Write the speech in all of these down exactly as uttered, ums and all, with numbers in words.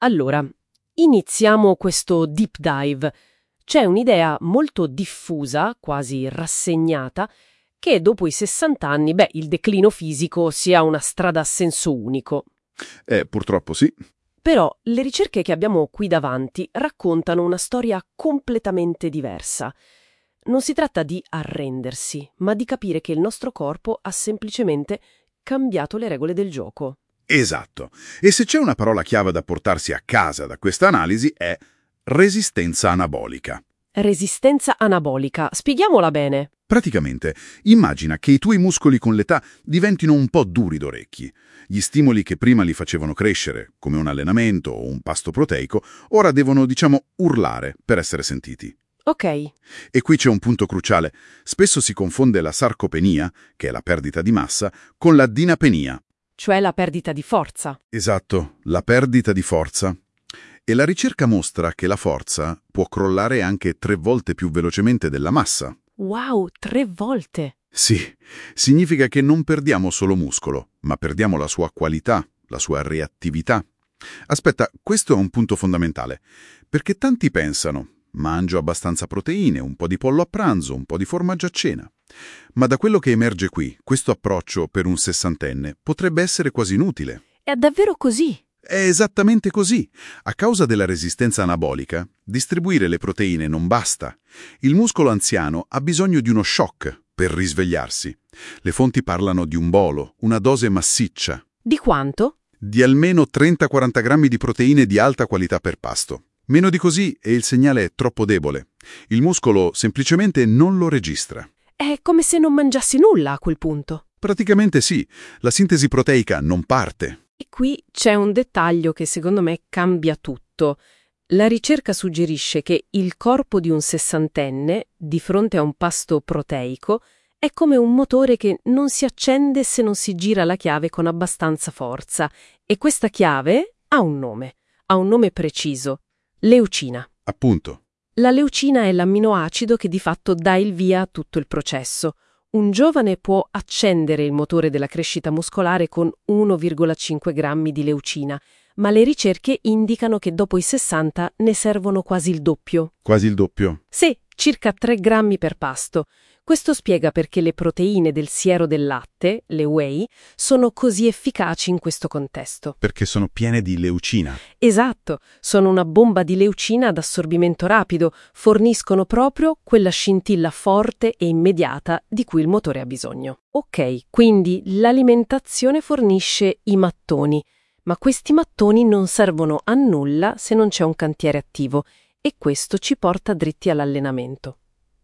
Allora, iniziamo questo deep dive. C'è un'idea molto diffusa, quasi rassegnata, che dopo i sessanta anni, beh, il declino fisico sia una strada a senso unico. Eh, purtroppo sì. Però le ricerche che abbiamo qui davanti raccontano una storia completamente diversa. Non si tratta di arrendersi, ma di capire che il nostro corpo ha semplicemente cambiato le regole del gioco. Esatto. E se c'è una parola chiave da portarsi a casa da questa analisi è resistenza anabolica. Resistenza anabolica. Spieghiamola bene. Praticamente, immagina che i tuoi muscoli con l'età diventino un po' duri d'orecchi. Gli stimoli che prima li facevano crescere, come un allenamento o un pasto proteico, ora devono, diciamo, urlare per essere sentiti. Ok. E qui c'è un punto cruciale. Spesso si confonde la sarcopenia, che è la perdita di massa, con la dinapenia. Cioè la perdita di forza. Esatto, la perdita di forza. E la ricerca mostra che la forza può crollare anche tre volte più velocemente della massa. Wow, tre volte! Sì, significa che non perdiamo solo muscolo, ma perdiamo la sua qualità, la sua reattività. Aspetta, questo è un punto fondamentale, perché tanti pensano, mangio abbastanza proteine, un po' di pollo a pranzo, un po' di formaggio a cena. Ma da quello che emerge qui, questo approccio per un sessantenne potrebbe essere quasi inutile. È davvero così? È esattamente così. A causa della resistenza anabolica, distribuire le proteine non basta. Il muscolo anziano ha bisogno di uno shock per risvegliarsi. Le fonti parlano di un bolo, una dose massiccia. Di quanto? Di almeno trenta quaranta grammi di proteine di alta qualità per pasto. Meno di così e il segnale è troppo debole. Il muscolo semplicemente non lo registra. È come se non mangiassi nulla a quel punto. Praticamente sì, la sintesi proteica non parte. E qui c'è un dettaglio che secondo me cambia tutto. La ricerca suggerisce che il corpo di un sessantenne, di fronte a un pasto proteico, è come un motore che non si accende se non si gira la chiave con abbastanza forza. E questa chiave ha un nome, ha un nome preciso: leucina. Appunto. La leucina è l'amminoacido che di fatto dà il via a tutto il processo. Un giovane può accendere il motore della crescita muscolare con uno virgola cinque grammi di leucina, ma le ricerche indicano che dopo i sessanta ne servono quasi il doppio. Quasi il doppio? Sì, circa tre grammi per pasto. Questo spiega perché le proteine del siero del latte, le whey, sono così efficaci in questo contesto. Perché sono piene di leucina. Esatto, sono una bomba di leucina ad assorbimento rapido, forniscono proprio quella scintilla forte e immediata di cui il motore ha bisogno. Ok, quindi l'alimentazione fornisce i mattoni, ma questi mattoni non servono a nulla se non c'è un cantiere attivo, e questo ci porta dritti all'allenamento.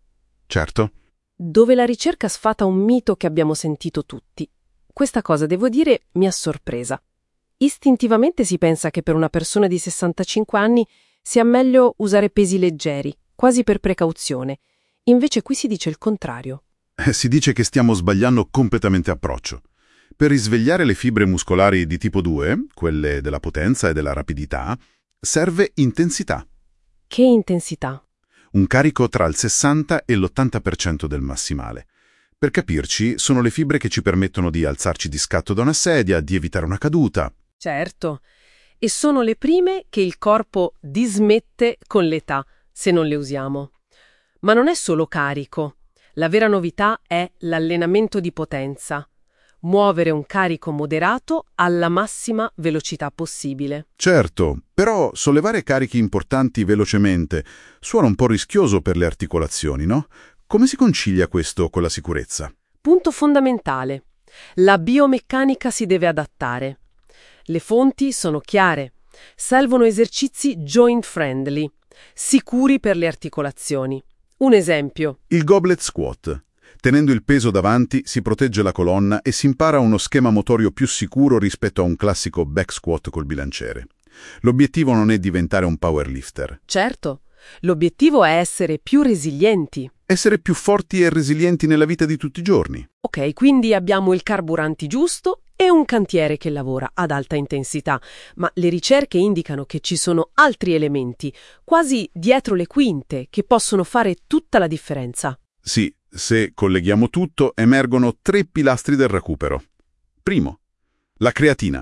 Certo. Dove la ricerca sfata un mito che abbiamo sentito tutti. Questa cosa, devo dire, mi ha sorpresa. Istintivamente si pensa che per una persona di sessantacinque anni sia meglio usare pesi leggeri, quasi per precauzione. Invece qui si dice il contrario. Eh, si dice che stiamo sbagliando completamente approccio. Per risvegliare le fibre muscolari di tipo due, quelle della potenza e della rapidità, serve intensità. Che intensità? Un carico tra il sessanta e l'ottanta per cento del massimale. Per capirci, sono le fibre che ci permettono di alzarci di scatto da una sedia, di evitare una caduta. Certo. E sono le prime che il corpo dismette con l'età, se non le usiamo. Ma non è solo carico. La vera novità è l'allenamento di potenza. Muovere un carico moderato alla massima velocità possibile. Certo, però sollevare carichi importanti velocemente suona un po' rischioso per le articolazioni, no? Come si concilia questo con la sicurezza? Punto fondamentale. La biomeccanica si deve adattare. Le fonti sono chiare. Servono esercizi joint friendly, sicuri per le articolazioni. Un esempio. Il goblet squat. Tenendo il peso davanti si protegge la colonna e si impara uno schema motorio più sicuro rispetto a un classico back squat col bilanciere. L'obiettivo non è diventare un powerlifter. Certo, l'obiettivo è essere più resilienti. Essere più forti e resilienti nella vita di tutti i giorni. Ok, quindi abbiamo il carburante giusto e un cantiere che lavora ad alta intensità, ma le ricerche indicano che ci sono altri elementi, quasi dietro le quinte, che possono fare tutta la differenza. Sì, se colleghiamo tutto, emergono tre pilastri del recupero. Primo, la creatina.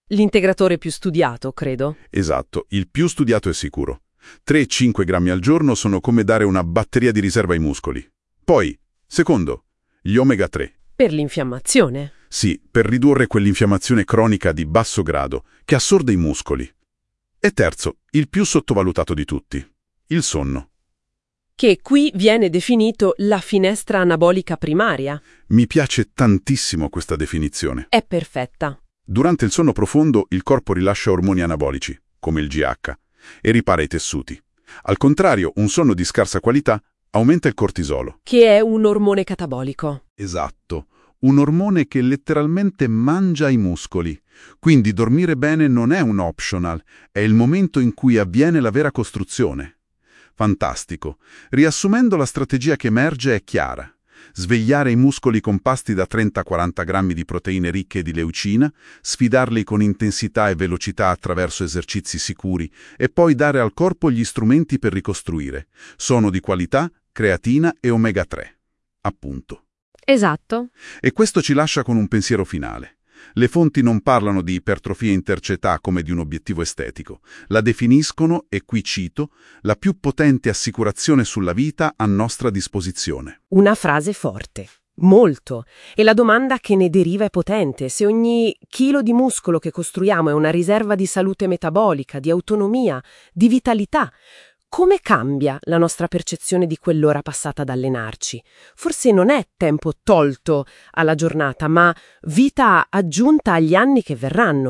L'integratore più studiato, credo. Esatto, il più studiato è sicuro. tre cinque grammi al giorno sono come dare una batteria di riserva ai muscoli. Poi, secondo, gli omega tre. Per l'infiammazione. Sì, per ridurre quell'infiammazione cronica di basso grado che assorde i muscoli. E terzo, il più sottovalutato di tutti, il sonno. Che qui viene definito la finestra anabolica primaria. Mi piace tantissimo questa definizione. È perfetta. Durante il sonno profondo il corpo rilascia ormoni anabolici, come il G H, e ripara i tessuti. Al contrario, un sonno di scarsa qualità aumenta il cortisolo. Che è un ormone catabolico. Esatto, un ormone che letteralmente mangia i muscoli. Quindi dormire bene non è un optional, è il momento in cui avviene la vera costruzione. Fantastico. Riassumendo, la strategia che emerge è chiara. Svegliare i muscoli con pasti da trenta quaranta grammi di proteine ricche di leucina, sfidarli con intensità e velocità attraverso esercizi sicuri e poi dare al corpo gli strumenti per ricostruire. Sono di qualità, creatina e omega tre. Appunto. Esatto. E questo ci lascia con un pensiero finale. Le fonti non parlano di ipertrofia intercetà come di un obiettivo estetico. La definiscono, e qui cito, la più potente assicurazione sulla vita a nostra disposizione. Una frase forte. Molto. E la domanda che ne deriva è potente. Se ogni chilo di muscolo che costruiamo è una riserva di salute metabolica, di autonomia, di vitalità, come cambia la nostra percezione di quell'ora passata ad allenarci? Forse non è tempo tolto alla giornata, ma vita aggiunta agli anni che verranno.